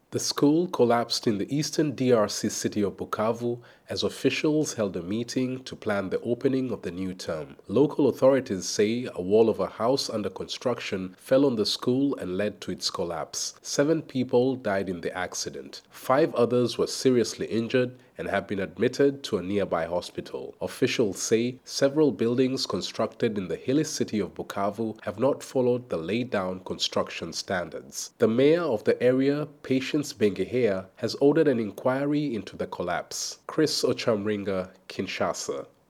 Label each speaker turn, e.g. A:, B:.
A: The school collapsed in the eastern DRC city of Bukavu as officials held a meeting to plan the opening of the new term. Local authorities say a wall of a house under construction fell on the school and led to its collapse. 7 people died in the accident. 5 others were seriously injured and have been admitted to a nearby hospital. Officials say several buildings constructed in the hilly city of Bukavu have not followed the laid down construction standards. The mayor of the area, Patience Bengehere, has ordered an inquiry into the collapse. Chris Ochamringa, Kinshasa.